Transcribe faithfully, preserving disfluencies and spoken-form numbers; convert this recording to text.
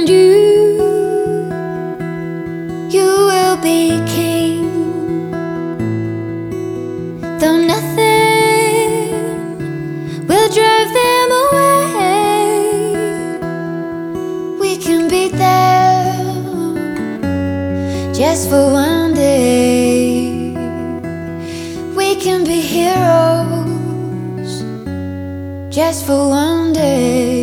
and you, you will be king. Though nothing will drive them away, we can be there just for one day. We can be heroes just for one day.